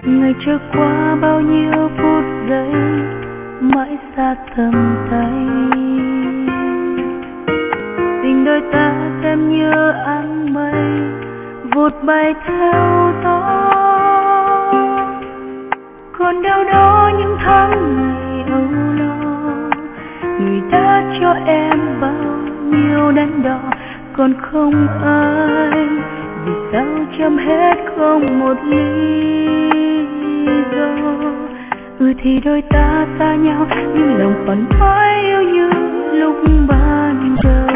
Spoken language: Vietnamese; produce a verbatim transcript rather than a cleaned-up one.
Ngày trôi qua bao nhiêu phút giây mãi xa tầm tay, tình đôi ta xem như áng mây vụt bay theo gió. Còn đâu đó những tháng ngày âu lo, người đã cho em bao nhiêu đắn đo, còn không ai vì sao chấm hết không một lý do. Ừ thì đôi ta xa nhau nhưng lòng vẫn mãi yêu như lúc ban đầu.